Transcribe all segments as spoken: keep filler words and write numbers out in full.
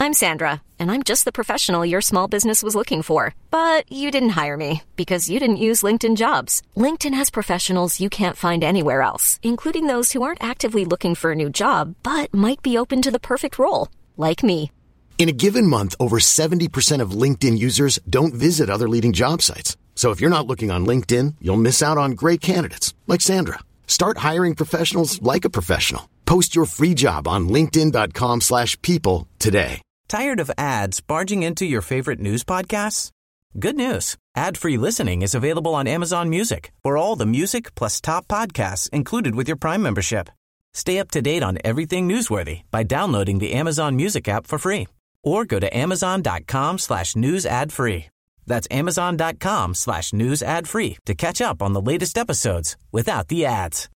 I'm Sandra, and I'm just the professional your small business was looking for. But you didn't hire me because you didn't use LinkedIn Jobs. LinkedIn has professionals you can't find anywhere else, including those who aren't actively looking for a new job, but might be open to the perfect role, like me. In a given month, over seventy percent of LinkedIn users don't visit other leading job sites. So if you're not looking on LinkedIn, you'll miss out on great candidates like Sandra. Start hiring professionals like a professional. Post your free job on linkedin.com slash people today. Tired of ads barging into your favorite news podcasts? Good news. Ad-free listening is available on Amazon Music for all the music plus top podcasts included with your Prime membership. Stay up to date on everything newsworthy by downloading the Amazon Music app for free or go to amazon.com slash news ad free. That's amazon.com slash news ad free to catch up on the latest episodes without the ads.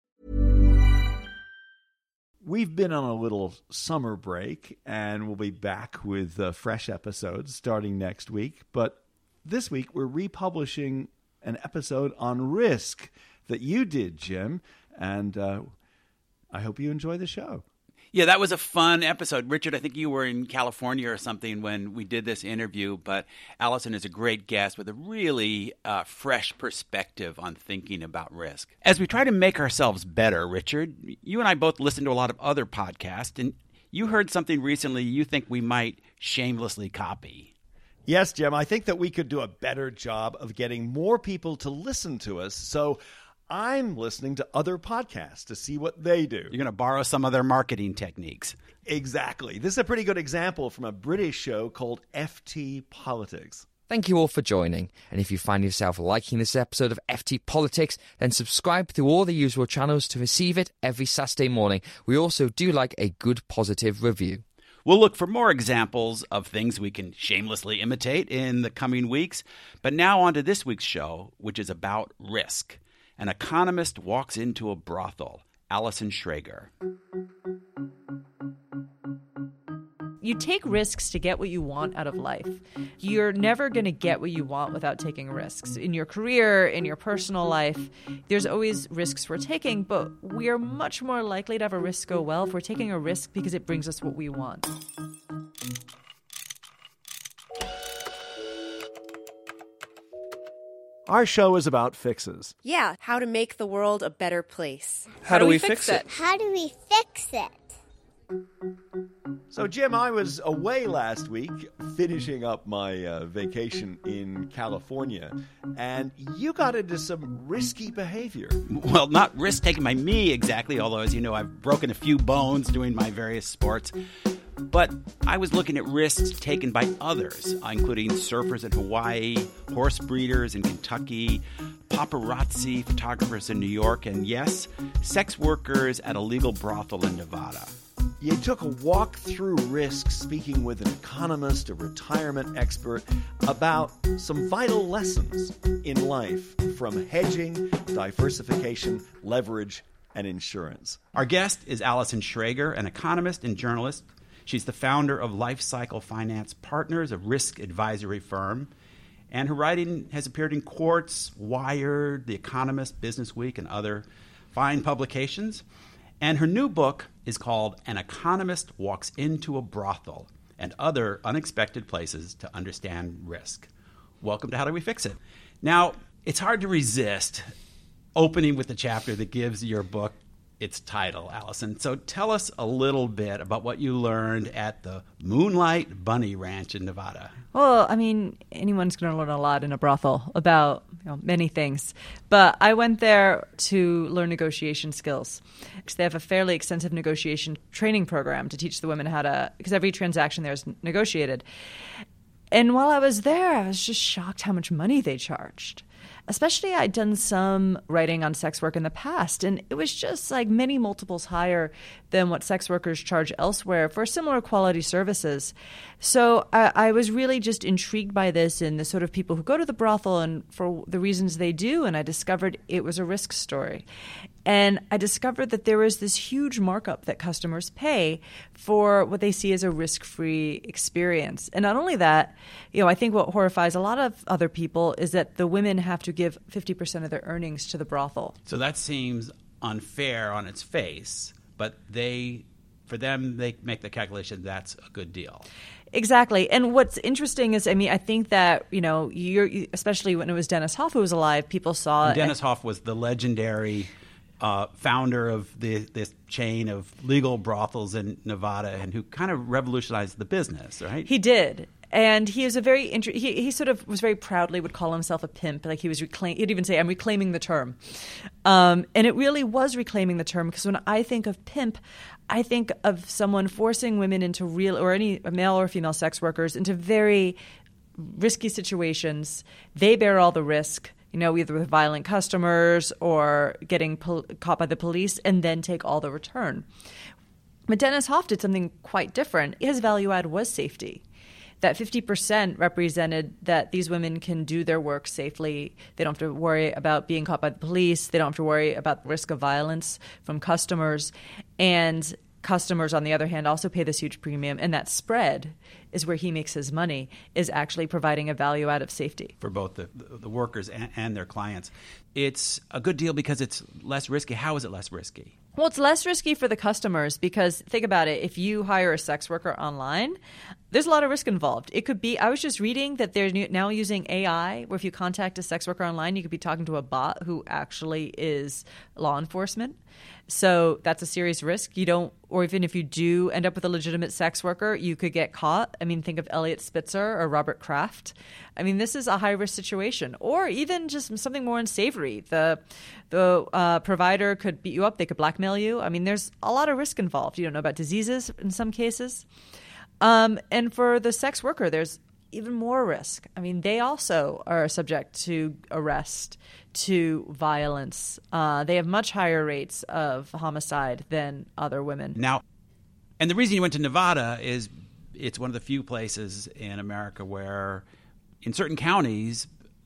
We've been on a little summer break, and we'll be back with uh, fresh episodes starting next week. But this week, we're republishing an episode on Risk that you did, Jim, and uh, I hope you enjoy the show. Yeah, that was a fun episode. Richard, I think you were in California or something when we did this interview, but Allison is a great guest with a really uh, fresh perspective on thinking about risk. As we try to make ourselves better, Richard, you and I both listen to a lot of other podcasts, and you heard something recently you think we might shamelessly copy. Yes, Jim, I think that we could do a better job of getting more people to listen to us, so I'm listening to other podcasts to see what they do. You're going to borrow some of their marketing techniques. Exactly. This is a pretty good example from a British show called F T Politics. Thank you all for joining. And if you find yourself liking this episode of F T Politics, then subscribe through all the usual channels to receive it every Saturday morning. We also do like a good positive review. We'll look for more examples of things we can shamelessly imitate in the coming weeks. But now on to this week's show, which is about risk. An economist walks into a brothel. Allison Schrager. You take risks to get what you want out of life. You're never going to get what you want without taking risks. In your career, in your personal life, there's always risks we're taking, but we are much more likely to have a risk go well if we're taking a risk because it brings us what we want. Our show is about fixes. Yeah, how to make the world a better place. How, how do we, we fix it? it? How do we fix it? So, Jim, I was away last week finishing up my uh, vacation in California, and you got into some risky behavior. Well, not risk taken by me exactly, although, as you know, I've broken a few bones doing my various sports. But I was looking at risks taken by others, including surfers in Hawaii, horse breeders in Kentucky, paparazzi photographers in New York, and yes, sex workers at a legal brothel in Nevada. You took a walk through risk speaking with an economist, a retirement expert, about some vital lessons in life from hedging, diversification, leverage, and insurance. Our guest is Allison Schrager, an economist and journalist. She's the founder of Life Cycle Finance Partners, a risk advisory firm. And her writing has appeared in Quartz, Wired, The Economist, Business Week, and other fine publications. And her new book is called An Economist Walks into a Brothel and Other Unexpected Places to Understand Risk. Welcome to How Do We Fix It? Now, it's hard to resist opening with the chapter that gives your book its title, Allison. So tell us a little bit about what you learned at the Moonlight Bunny Ranch in Nevada. Well, I mean, anyone's going to learn a lot in a brothel about you know, many things. But I went there to learn negotiation skills. Because they have a fairly extensive negotiation training program to teach the women how to, because every transaction there is negotiated. And while I was there, I was just shocked how much money they charged. Especially I'd done some writing on sex work in the past, and it was just like many multiples higher than what sex workers charge elsewhere for similar quality services. So I, I was really just intrigued by this and the sort of people who go to the brothel and for the reasons they do, and I discovered it was a risk story. And I discovered that there was this huge markup that customers pay for what they see as a risk-free experience. And not only that, you know, I think what horrifies a lot of other people is that the women have to give fifty percent of their earnings to the brothel. So that seems unfair on its face, but they... For them, they make the calculation that's a good deal. Exactly. And what's interesting is, I mean, I think that, you know, you're, especially when it was Dennis Hof who was alive, people saw... And Dennis Hof was the legendary uh, founder of the, this chain of legal brothels in Nevada and who kind of revolutionized the business, right? He did. And he was a very inter- he he sort of was very proudly would call himself a pimp, like he was reclaim. He'd even say, "I'm reclaiming the term," um, and it really was reclaiming the term because when I think of pimp, I think of someone forcing women into real or any male or female sex workers into very risky situations. They bear all the risk, you know, either with violent customers or getting pol- caught by the police, and then take all the return. But Dennis Hof did something quite different. His value add was safety. That fifty percent represented that these women can do their work safely. They don't have to worry about being caught by the police. They don't have to worry about the risk of violence from customers. And customers, on the other hand, also pay this huge premium. And that spread is where he makes his money, is actually providing a value add of safety. For both the, the workers and, and their clients. It's a good deal because it's less risky. How is it less risky? Well, it's less risky for the customers because think about it. If you hire a sex worker online, there's a lot of risk involved. It could be, I was just reading that they're now using A I, where if you contact a sex worker online, you could be talking to a bot who actually is law enforcement. So that's a serious risk. You don't, or even if you do end up with a legitimate sex worker, you could get caught. I mean, think of Elliot Spitzer or Robert Kraft. I mean, this is a high risk situation, or even just something more unsavory. The the uh, provider could beat you up. They could blackmail you. I mean, there's a lot of risk involved. You don't know about diseases in some cases. Um, and for the sex worker, there's even more risk. I mean, they also are subject to arrest, to violence. Uh, they have much higher rates of homicide than other women. Now, and the reason you went to Nevada is it's one of the few places in America where in certain counties,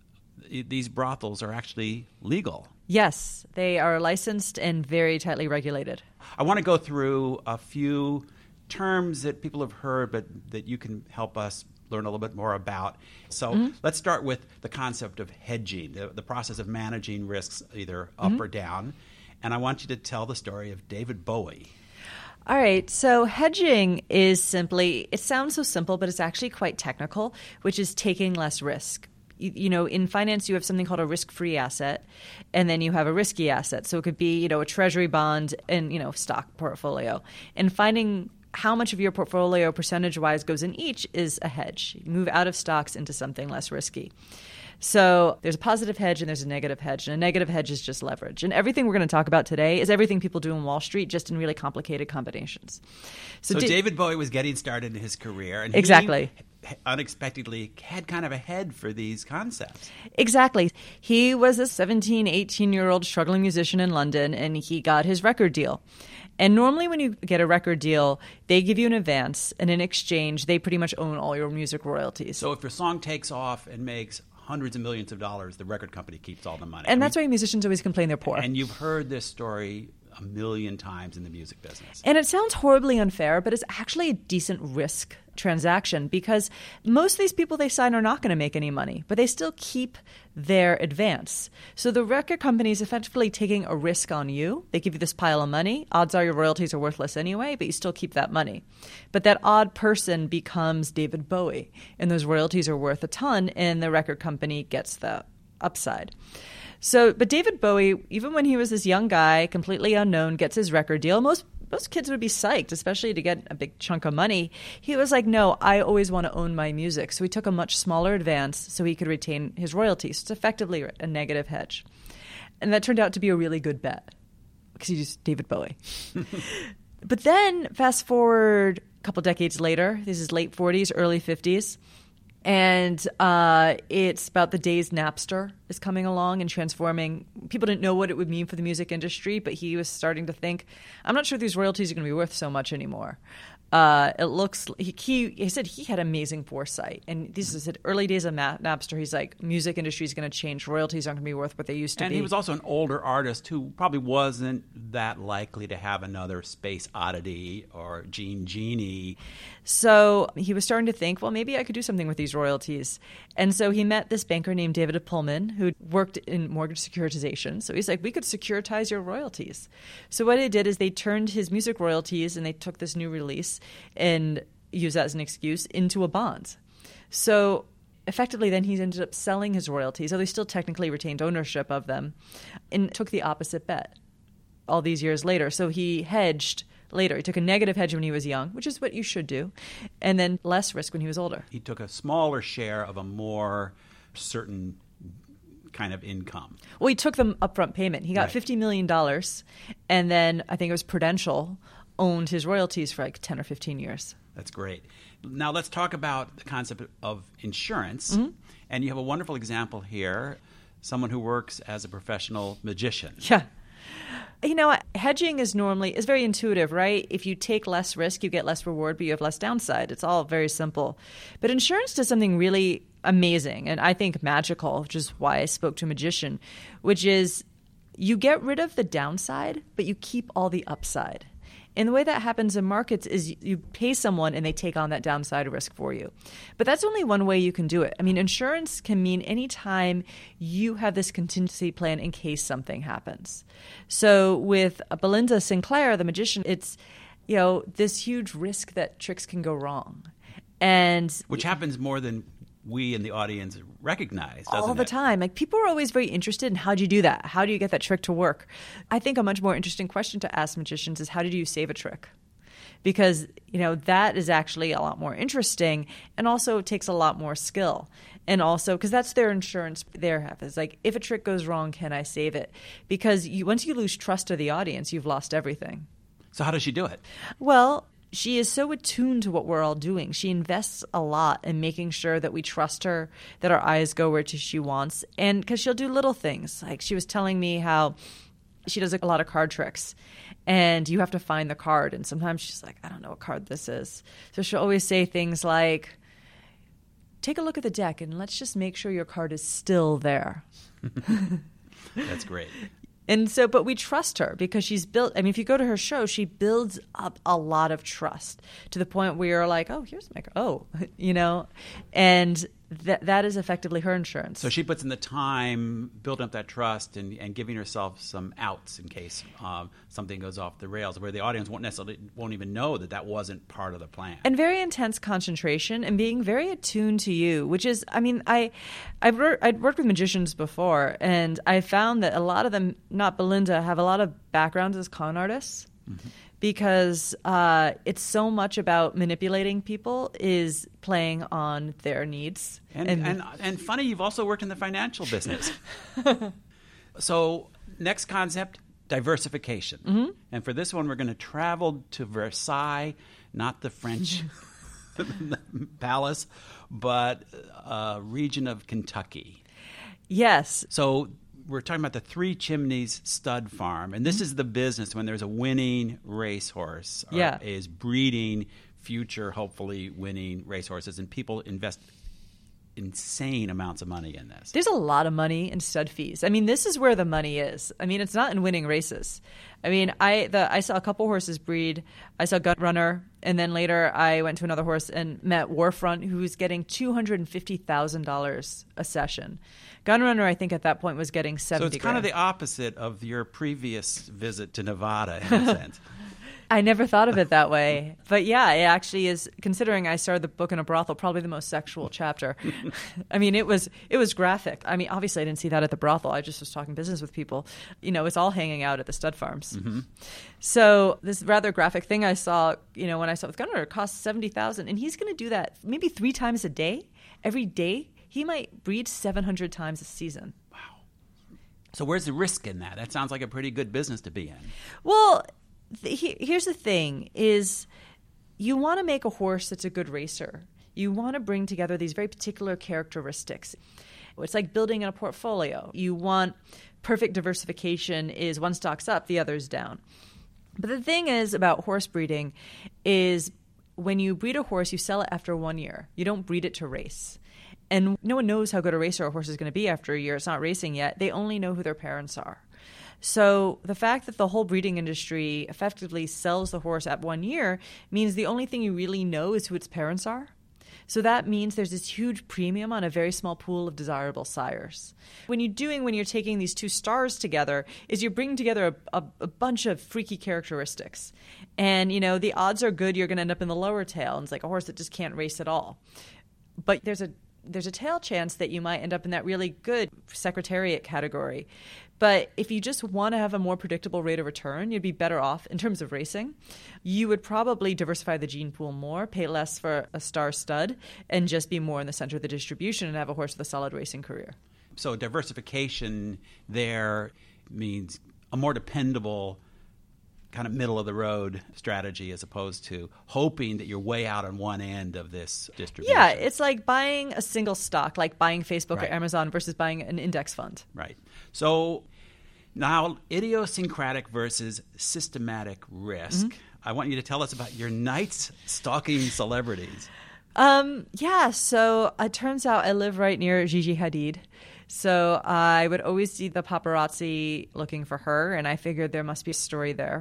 these brothels are actually legal. Yes, they are licensed and very tightly regulated. I want to go through a few terms that people have heard, but that you can help us learn a little bit more about. So mm-hmm. let's start with the concept of hedging, the, the process of managing risks either up mm-hmm. or down. And I want you to tell the story of David Bowie. All right. So hedging is simply, it sounds so simple, but it's actually quite technical, which is taking less risk. You, you know, in finance, you have something called a risk-free asset, and then you have a risky asset. So it could be, you know, a treasury bond and, you know, stock portfolio. And finding how much of your portfolio percentage-wise goes in each is a hedge. You move out of stocks into something less risky. So there's a positive hedge and there's a negative hedge. And a negative hedge is just leverage. And everything we're going to talk about today is everything people do in Wall Street, just in really complicated combinations. So, so da- David Bowie was getting started in his career. And exactly. He unexpectedly had kind of a head for these concepts. Exactly. He was a seventeen, eighteen-year-old struggling musician in London, and he got his record deal. And normally when you get a record deal, they give you an advance, and in exchange, they pretty much own all your music royalties. So if your song takes off and makes hundreds of millions of dollars, the record company keeps all the money. And that's why musicians always complain they're poor. And you've heard this story a million times in the music business. And it sounds horribly unfair, but it's actually a decent risk transaction because most of these people they sign are not going to make any money, but they still keep their advance. So the record company is effectively taking a risk on you. They give you this pile of money. Odds are your royalties are worthless anyway, but you still keep that money. But that odd person becomes David Bowie, and those royalties are worth a ton, and the record company gets the upside. So, but David Bowie, even when he was this young guy, completely unknown, gets his record deal. Most most kids would be psyched, especially to get a big chunk of money. He was like, no, I always want to own my music. So he took a much smaller advance so he could retain his royalties. It's effectively a negative hedge. And that turned out to be a really good bet because he's just David Bowie. But then fast forward a couple decades later, this is late forties, early fifties. And uh, it's about the days Napster is coming along and transforming. People didn't know what it would mean for the music industry, but he was starting to think, I'm not sure these royalties are going to be worth so much anymore. Uh, it looks he, he he said he had amazing foresight, and this is the early days of Napster. He's like, music industry is going to change. Royalties aren't going to be worth what they used to and be. And he was also an older artist who probably wasn't that likely to have another Space Oddity or Gene Genie. So he was starting to think, well, maybe I could do something with these royalties. And so he met this banker named David Pullman who worked in mortgage securitization. So he's like, we could securitize your royalties. So what they did is they turned his music royalties and they took this new release and use that as an excuse, into a bond. So effectively, then he ended up selling his royalties, although he still technically retained ownership of them, and took the opposite bet all these years later. So he hedged later. He took a negative hedge when he was young, which is what you should do, and then less risk when he was older. He took a smaller share of a more certain kind of income. Well, he took the upfront payment. He got Right. fifty million dollars, and then I think it was Prudential owned his royalties for like ten or fifteen years. That's great. Now let's talk about the concept of insurance. Mm-hmm. And you have a wonderful example here, someone who works as a professional magician. Yeah. You know, hedging is normally is very intuitive, right? If you take less risk, you get less reward, but you have less downside. It's all very simple. But insurance does something really amazing and I think magical, which is why I spoke to a magician, which is you get rid of the downside, but you keep all the upside. And the way that happens in markets is you pay someone and they take on that downside risk for you. But that's only one way you can do it. I mean, insurance can mean any time you have this contingency plan in case something happens. So with Belinda Sinclair, the magician, it's, you know, this huge risk that tricks can go wrong. And Which happens more than we in the audience recognize, doesn't all the it? time. Like people are always very interested in how do you do that? How do you get that trick to work? I think a much more interesting question to ask magicians is how do you save a trick? Because, you know, that is actually a lot more interesting and also takes a lot more skill. And also, because that's their insurance, their half is like, if a trick goes wrong, can I save it? Because you, once you lose trust of the audience, you've lost everything. So how does she do it? Well, she is so attuned to what we're all doing. She invests a lot in making sure that we trust her, that our eyes go where she wants. And because she'll do little things. Like she was telling me how she does a lot of card tricks. And you have to find the card. And sometimes she's like, I don't know what card this is. So she'll always say things like, take a look at the deck and let's just make sure your card is still there. That's great. And so, but we trust her because she's built, I mean, if you go to her show, she builds up a lot of trust to the point where you're like, oh, here's my, oh, you know, and that that is effectively her insurance. So she puts in the time building up that trust and, and giving herself some outs in case um, something goes off the rails, where the audience won't necessarily won't even know that that wasn't part of the plan. And very intense concentration and being very attuned to you, which is, I mean, I, I've worked, I'd worked with magicians before, and I found that a lot of them, not Belinda, have a lot of backgrounds as con artists. Mm-hmm. Because uh, it's so much about manipulating people is playing on their needs. And, and, and, and funny, you've also worked in the financial business. So next concept, diversification. Mm-hmm. And for this one, we're going to travel to Versailles, not the French palace, but a region of Kentucky. Yes. So we're talking about the Three Chimneys Stud Farm, and this is the business when there's a winning racehorse, or yeah. is breeding future, hopefully winning racehorses, and people invest insane amounts of money in this. There's a lot of money in stud fees. I mean, this is where the money is. I mean, it's not in winning races. I mean, I the I saw a couple horses breed. I saw Gun Runner, and then later I went to another horse and met Warfront, who's getting two hundred fifty thousand dollars a session. Gun Runner, I think at that point was getting seventy. So it's kind grand. of the opposite of your previous visit to Nevada in a sense. I never thought of it that way. But yeah, it actually is, considering I started the book in a brothel, probably the most sexual chapter. I mean, it was it was graphic. I mean, obviously I didn't see that at the brothel. I just was talking business with people. You know, it's all hanging out at the stud farms. Mm-hmm. So this rather graphic thing I saw, you know, when I saw with Gunnar, it cost seventy thousand dollars. And he's going to do that maybe three times a day. Every day, he might breed seven hundred times a season. Wow. So where's the risk in that? That sounds like a pretty good business to be in. Well, th- here's the thing is you want to make a horse that's a good racer. You want to bring together these very particular characteristics. It's like building in a portfolio. You want perfect diversification is one stock's up, the other's down. But the thing is about horse breeding is when you breed a horse, you sell it after one year. You don't breed it to race. And no one knows how good a racer a horse is going to be after a year. It's not racing yet. They only know who their parents are. So the fact that the whole breeding industry effectively sells the horse at one year means the only thing you really know is who its parents are. So that means there's this huge premium on a very small pool of desirable sires. When you're doing, when you're taking these two stars together, is you're bringing together a, a, a bunch of freaky characteristics. And, you know, the odds are good you're going to end up in the lower tail. And it's like a horse that just can't race at all. But there's a there's a tail chance that you might end up in that really good Secretariat category. But if you just want to have a more predictable rate of return, you'd be better off in terms of racing. You would probably diversify the gene pool more, pay less for a star stud, and just be more in the center of the distribution and have a horse with a solid racing career. So diversification there means a more dependable kind of middle-of-the-road strategy as opposed to hoping that you're way out on one end of this distribution. Yeah, it's like buying a single stock, like buying Facebook Right. or Amazon versus buying an index fund. Right. So now idiosyncratic versus systematic risk. Mm-hmm. I want you to tell us about your nights stalking celebrities. Um, yeah, so it turns out I live right near Gigi Hadid. So I would always see the paparazzi looking for her, and I figured there must be a story there.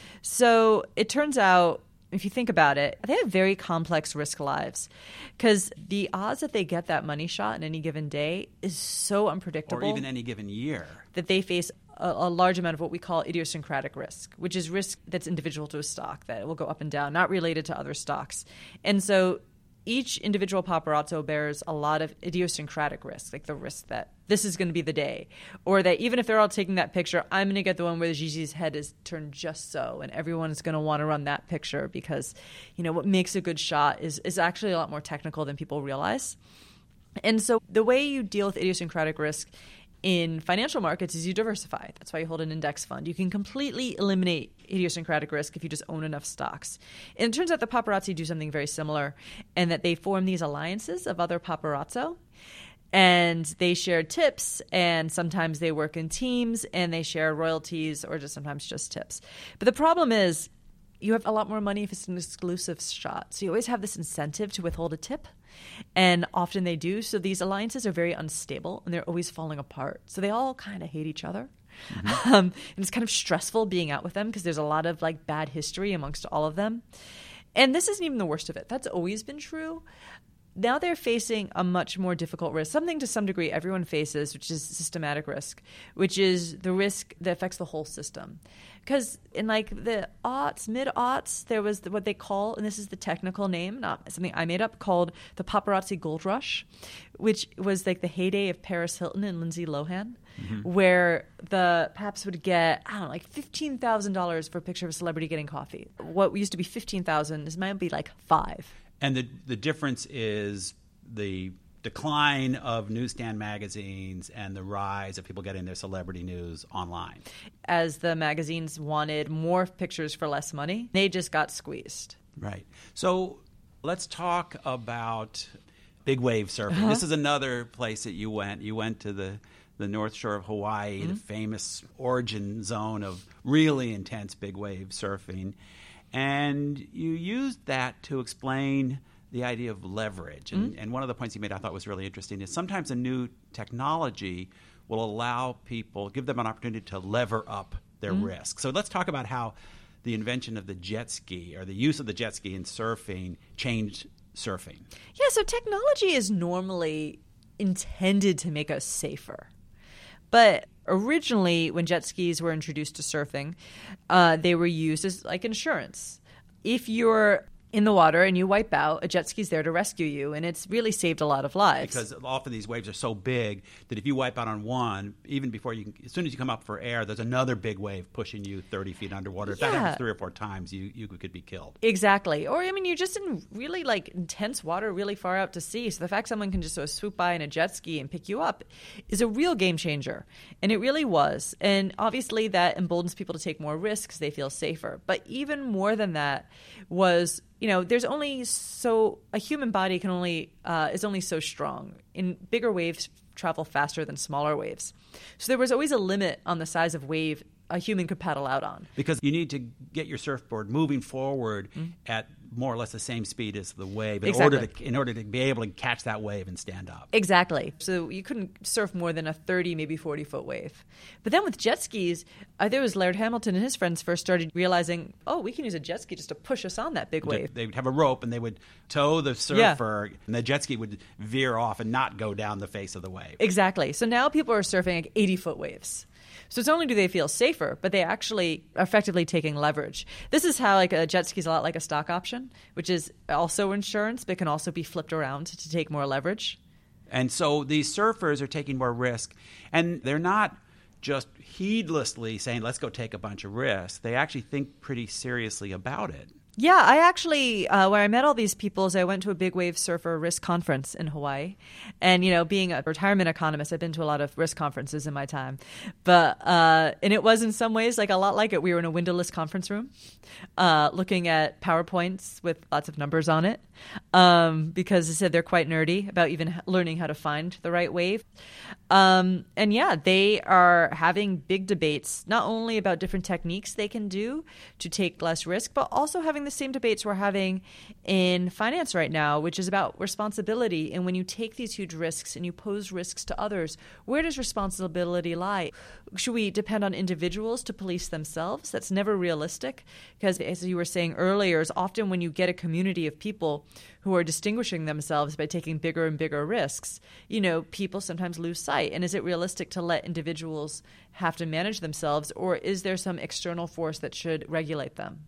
So it turns out, if you think about it, they have very complex risk lives because the odds that they get that money shot in any given day is so unpredictable. Or even any given year. That they face a, a large amount of what we call idiosyncratic risk, which is risk that's individual to a stock, that will go up and down, not related to other stocks. And so each individual paparazzo bears a lot of idiosyncratic risk, like the risk that this is going to be the day, or that even if they're all taking that picture, I'm going to get the one where Gigi's head is turned just so, and everyone's going to want to run that picture because, you know, what makes a good shot is, is actually a lot more technical than people realize. And so the way you deal with idiosyncratic risk in financial markets is you diversify. That's why you hold an index fund. You can completely eliminate idiosyncratic risk if you just own enough stocks. And it turns out the paparazzi do something very similar, and that they form these alliances of other paparazzo, and they share tips, and sometimes they work in teams, and they share royalties or just sometimes just tips. But the problem is you have a lot more money if it's an exclusive shot. So you always have this incentive to withhold a tip. And often they do. So these alliances are very unstable and they're always falling apart. So they all kind of hate each other. Mm-hmm. Um, and it's kind of stressful being out with them because there's a lot of like bad history amongst all of them. And this isn't even the worst of it. That's always been true. Now they're facing a much more difficult risk, something to some degree everyone faces, which is systematic risk, which is the risk that affects the whole system. Because in like the aughts, mid-aughts, there was what they call, and this is the technical name, not something I made up, called the paparazzi gold rush, which was like the heyday of Paris Hilton and Lindsay Lohan, mm-hmm. where the paps would get, I don't know, like fifteen thousand dollars for a picture of a celebrity getting coffee. What used to be fifteen thousand dollars is might be like five. And the the difference is the decline of newsstand magazines and the rise of people getting their celebrity news online. As the magazines wanted more pictures for less money, they just got squeezed. Right. So let's talk about big wave surfing. Uh-huh. This is another place that you went. You went to the, the North Shore of Hawaii, mm-hmm. the famous origin zone of really intense big wave surfing. And you used that to explain the idea of leverage. And, mm-hmm. and one of the points you made I thought was really interesting is sometimes a new technology will allow people, give them an opportunity to lever up their mm-hmm. risk. So let's talk about how the invention of the jet ski or the use of the jet ski in surfing changed surfing. Yeah, so technology is normally intended to make us safer. But originally, when jet skis were introduced to surfing, uh, they were used as like insurance. If you're in the water and you wipe out, a jet ski's there to rescue you, and it's really saved a lot of lives. Because often these waves are so big that if you wipe out on one, even before you, as soon as you come up for air, there's another big wave pushing you thirty feet underwater. If yeah. that happens three or four times, you, you could be killed. Exactly. Or, I mean, you're just in really, like, intense water really far out to sea. So the fact someone can just sort of swoop by in a jet ski and pick you up is a real game changer. And it really was. And obviously that emboldens people to take more risks. They feel safer. But even more than that was, you know, there's only so – a human body can only uh, – is only so strong. In bigger waves travel faster than smaller waves. So there was always a limit on the size of wave a human could paddle out on. Because you need to get your surfboard moving forward mm-hmm. at more or less the same speed as the wave in Exactly. order to in order to be able to catch that wave and stand up. Exactly. So you couldn't surf more than a thirty, maybe forty-foot wave. But then with jet skis, uh, there was Laird Hamilton and his friends first started realizing, oh, we can use a jet ski just to push us on that big wave. They would have a rope and they would tow the surfer, yeah. and the jet ski would veer off and not go down the face of the wave. Exactly. So now people are surfing like eighty-foot waves. So it's not only do they feel safer, but they actually are effectively taking leverage. This is how like a jet ski is a lot like a stock option, which is also insurance, but can also be flipped around to take more leverage. And so these surfers are taking more risk, and they're not just heedlessly saying, let's go take a bunch of risks. They actually think pretty seriously about it. Yeah, I actually, uh, where I met all these people is I went to a big wave surfer risk conference in Hawaii. And, you know, being a retirement economist, I've been to a lot of risk conferences in my time. But, uh, and it was in some ways like a lot like it. We were in a windowless conference room uh, looking at PowerPoints with lots of numbers on it um, because they said they're quite nerdy about even learning how to find the right wave. Um, and yeah, they are having big debates, not only about different techniques they can do to take less risk, but also having the same debates we're having in finance right now, which is about responsibility. And when you take these huge risks and you pose risks to others, where does responsibility lie? Should we depend on individuals to police themselves? That's never realistic because, as you were saying earlier, is often when you get a community of people who are distinguishing themselves by taking bigger and bigger risks, you know, people sometimes lose sight. And is it realistic to let individuals have to manage themselves, or is there some external force that should regulate them?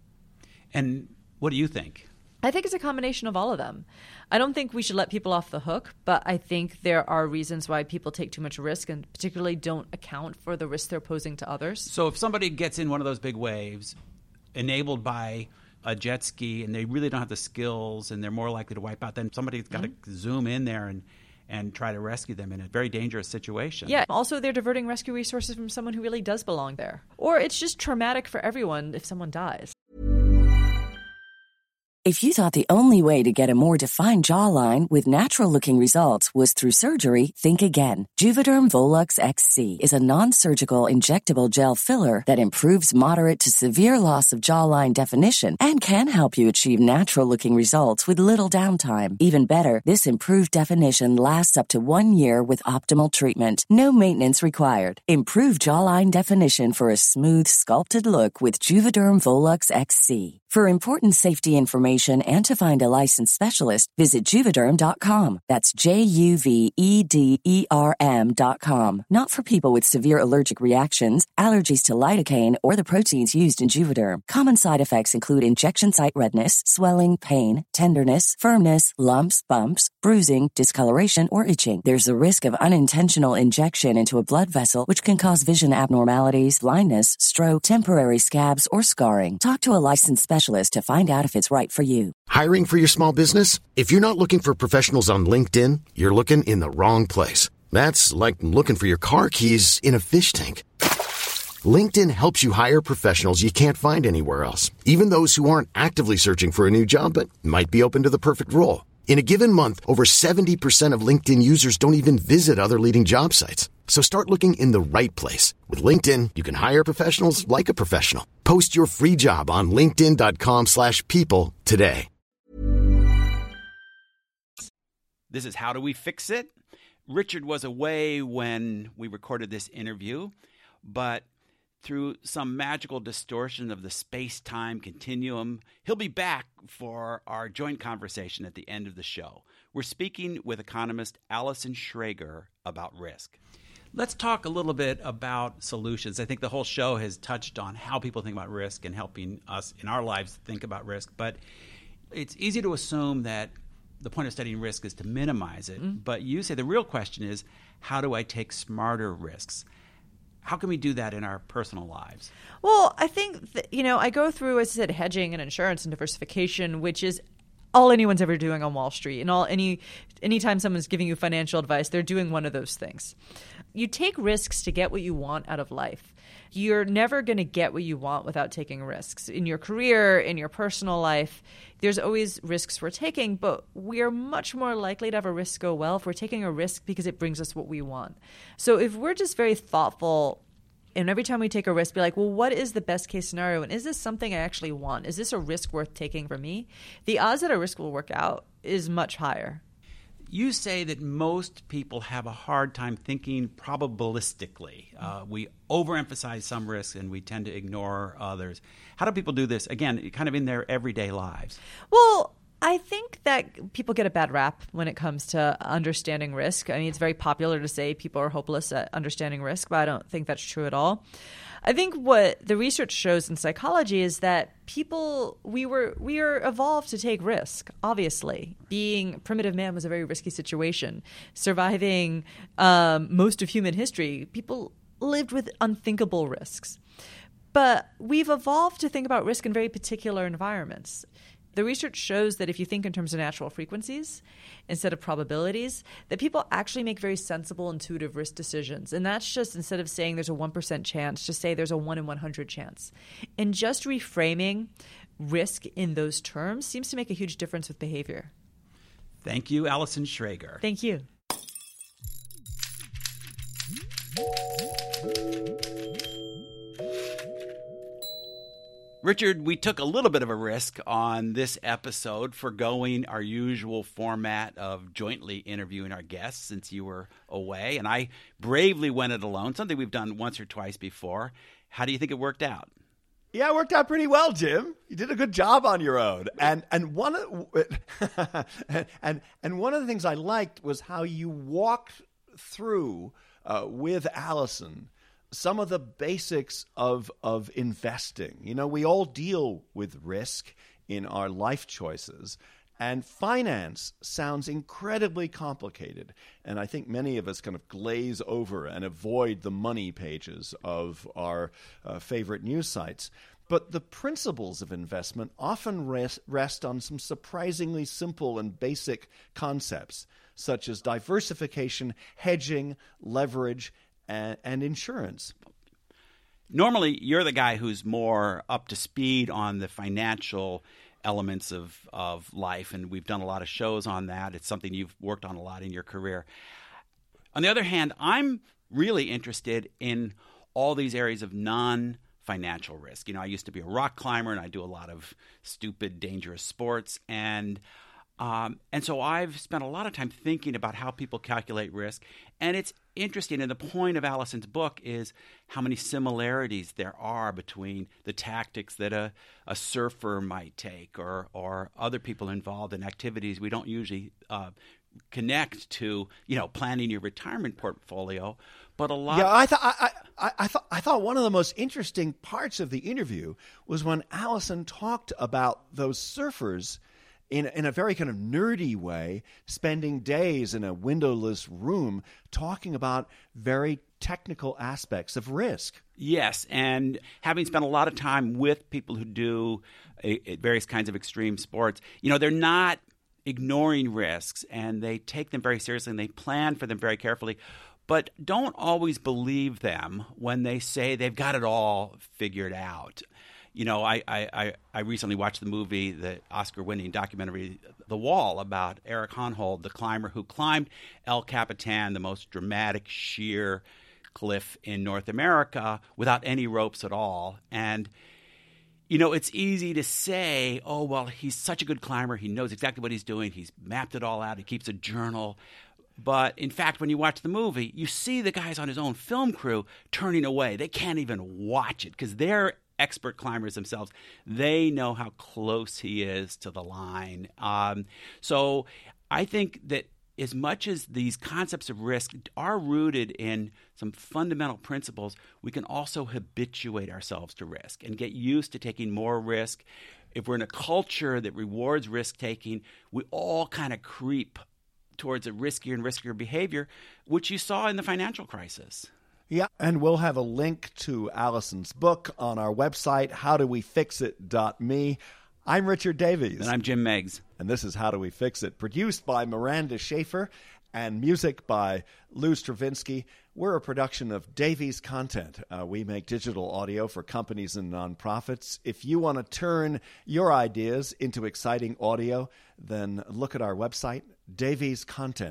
And what do you think? I think it's a combination of all of them. I don't think we should let people off the hook, but I think there are reasons why people take too much risk and particularly don't account for the risk they're posing to others. So if somebody gets in one of those big waves enabled by a jet ski and they really don't have the skills and they're more likely to wipe out, then somebody's got mm-hmm. to zoom in there and and try to rescue them in a very dangerous situation. Yeah. Also, they're diverting rescue resources from someone who really does belong there. Or it's just traumatic for everyone if someone dies. If you thought the only way to get a more defined jawline with natural-looking results was through surgery, think again. Juvederm Volux X C is a non-surgical injectable gel filler that improves moderate to severe loss of jawline definition and can help you achieve natural-looking results with little downtime. Even better, this improved definition lasts up to one year with optimal treatment. No maintenance required. Improve jawline definition for a smooth, sculpted look with Juvederm Volux X C. For important safety information and to find a licensed specialist, visit Juvederm dot com. That's J U V E D E R M dot com. Not for people with severe allergic reactions, allergies to lidocaine, or the proteins used in Juvederm. Common side effects include injection site redness, swelling, pain, tenderness, firmness, lumps, bumps, bruising, discoloration, or itching. There's a risk of unintentional injection into a blood vessel, which can cause vision abnormalities, blindness, stroke, temporary scabs, or scarring. Talk to a licensed specialist to find out if it's right for you. Hiring for your small business? If you're not looking for professionals on LinkedIn, you're looking in the wrong place. That's like looking for your car keys in a fish tank. LinkedIn helps you hire professionals you can't find anywhere else, even those who aren't actively searching for a new job but might be open to the perfect role. In a given month, over seventy percent of LinkedIn users don't even visit other leading job sites. So start looking in the right place. With LinkedIn, you can hire professionals like a professional. Post your free job on linkedin dot com slash people today. This is How Do We Fix It? Richard was away when we recorded this interview, but through some magical distortion of the space-time continuum, he'll be back for our joint conversation at the end of the show. We're speaking with economist Allison Schrager about risk. Let's talk a little bit about solutions. I think the whole show has touched on how people think about risk and helping us in our lives think about risk. But it's easy to assume that the point of studying risk is to minimize it. Mm-hmm. But you say the real question is, how do I take smarter risks? How can we do that in our personal lives? Well, I think, that, you know, I go through, as I said, hedging and insurance and diversification, which is all anyone's ever doing on Wall Street. And all any anytime someone's giving you financial advice, they're doing one of those things. You take risks to get what you want out of life. You're never going to get what you want without taking risks. In your career, in your personal life, there's always risks we're taking, but we're much more likely to have a risk go well if we're taking a risk because it brings us what we want. So if we're just very thoughtful And every time we take a risk, be like, well, what is the best case scenario? And is this something I actually want? Is this a risk worth taking for me? The odds that a risk will work out is much higher. You say that most people have a hard time thinking probabilistically. Uh, we overemphasize some risks and we tend to ignore others. How do people do this, again, kind of in their everyday lives? Well, I think that people get a bad rap when it comes to understanding risk. I mean, it's very popular to say people are hopeless at understanding risk, but I don't think that's true at all. I think what the research shows in psychology is that people, we were we are evolved to take risk, obviously. Being primitive man was a very risky situation. Surviving um, most of human history, people lived with unthinkable risks. But we've evolved to think about risk in very particular environments. The research shows that if you think in terms of natural frequencies instead of probabilities, that people actually make very sensible, intuitive risk decisions. And that's just, instead of saying there's a one percent chance, just say there's a one in one hundred chance. And just reframing risk in those terms seems to make a huge difference with behavior. Thank you, Allison Schrager. Thank you. Richard, we took a little bit of a risk on this episode, forgoing our usual format of jointly interviewing our guests since you were away, and I bravely went it alone, something we've done once or twice before. How do you think it worked out? Yeah, it worked out pretty well, Jim. You did a good job on your own. And and one of and, and and one of the things I liked was how you walked through uh, with Allison some of the basics of of investing. You know, we all deal with risk in our life choices, and finance sounds incredibly complicated. And I think many of us kind of glaze over and avoid the money pages of our uh, favorite news sites. But the principles of investment often rest, rest on some surprisingly simple and basic concepts, such as diversification, hedging, leverage, And, and insurance. Normally, you're the guy who's more up to speed on the financial elements of, of life, and we've done a lot of shows on that. It's something you've worked on a lot in your career. On the other hand, I'm really interested in all these areas of non-financial risk. You know, I used to be a rock climber, and I do a lot of stupid, dangerous sports, and Um, and so I've spent a lot of time thinking about how people calculate risk. And it's interesting. And the point of Allison's book is how many similarities there are between the tactics that a, a surfer might take or, or other people involved in activities we don't usually uh, connect to, you know, planning your retirement portfolio. But a lot. Yeah, I thought I, I, I thought I thought one of the most interesting parts of the interview was when Allison talked about those surfers in in a very kind of nerdy way, spending days in a windowless room talking about very technical aspects of risk. Yes, and having spent a lot of time with people who do a, a various kinds of extreme sports, you know, they're not ignoring risks, and they take them very seriously, and they plan for them very carefully. But don't always believe them when they say they've got it all figured out. You know, I, I, I recently watched the movie, the Oscar-winning documentary, The Wall, about Eric Honnold, the climber who climbed El Capitan, the most dramatic sheer cliff in North America, without any ropes at all. And, you know, it's easy to say, oh, well, he's such a good climber. He knows exactly what he's doing. He's mapped it all out. He keeps a journal. But, in fact, when you watch the movie, you see the guys on his own film crew turning away. They can't even watch it because they're expert climbers themselves. They know how close he is to the line. Um, so I think that as much as these concepts of risk are rooted in some fundamental principles, we can also habituate ourselves to risk and get used to taking more risk. If we're in a culture that rewards risk-taking, we all kind of creep towards a riskier and riskier behavior, which you saw in the financial crisis. Yeah, and we'll have a link to Allison's book on our website, how do we fix it dot me. I'm Richard Davies. And I'm Jim Meigs. And this is How Do We Fix It, produced by Miranda Schaefer and music by Lou Stravinsky. We're a production of Davies Content. Uh, we make digital audio for companies and nonprofits. If you want to turn your ideas into exciting audio, then look at our website, davies content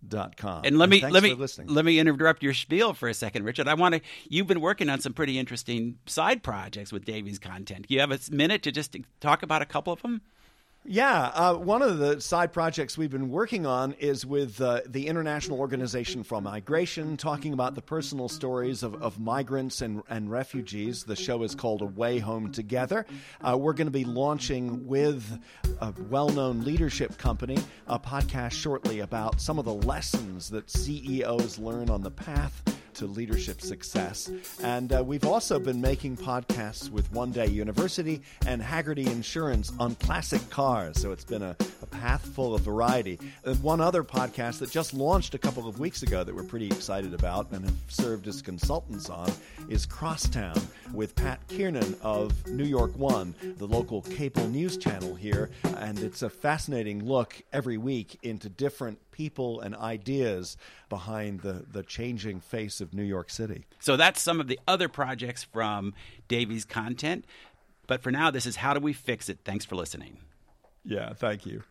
dot com. And let me and let me listening. let me interrupt your spiel for a second, Richard. I want to. You've been working on some pretty interesting side projects with Davies Content. Do you have a minute to just talk about a couple of them? Yeah, uh, one of the side projects we've been working on is with uh, the International Organization for Migration, talking about the personal stories of, of migrants and, and refugees. The show is called Away Home Together. Uh, we're going to be launching with a well-known leadership company a podcast shortly about some of the lessons that C E Os learn on the path to leadership success. And uh, we've also been making podcasts with One Day University and Haggerty Insurance on classic cars. So it's been a, a path full of variety. Uh, one other podcast that just launched a couple of weeks ago that we're pretty excited about and have served as consultants on is Crosstown with Pat Kiernan of New York One, the local cable news channel here. And it's a fascinating look every week into different people and ideas behind the, the changing face of New York City. So that's some of the other projects from Davies Content. But for now, this is How Do We Fix It? Thanks for listening. Yeah, thank you.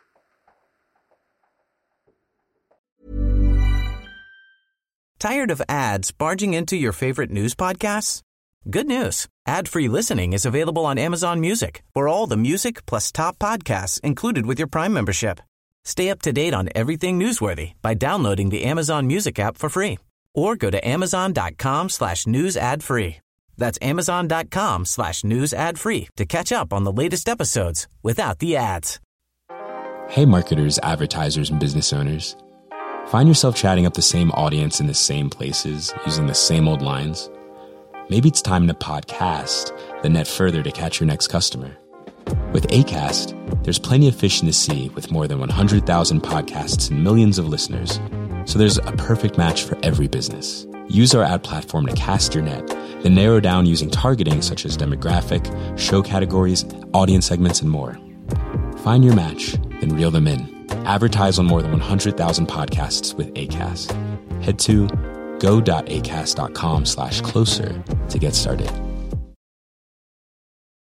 Tired of ads barging into your favorite news podcasts? Good news. Ad-free listening is available on Amazon Music for all the music plus top podcasts included with your Prime membership. Stay up to date on everything newsworthy by downloading the Amazon Music app for free or go to amazon.com slash news ad free. That's amazon.com slash news ad free to catch up on the latest episodes without the ads. Hey, marketers, advertisers, and business owners. Find yourself chatting up the same audience in the same places using the same old lines? Maybe it's time to podcast, then net further to catch your next customer. With Acast, there's plenty of fish in the sea with more than one hundred thousand podcasts and millions of listeners. So there's a perfect match for every business. Use our ad platform to cast your net, then narrow down using targeting such as demographic, show categories, audience segments, and more. Find your match, then reel them in. Advertise on more than one hundred thousand podcasts with Acast. Head to go.acast.com slash closer to get started.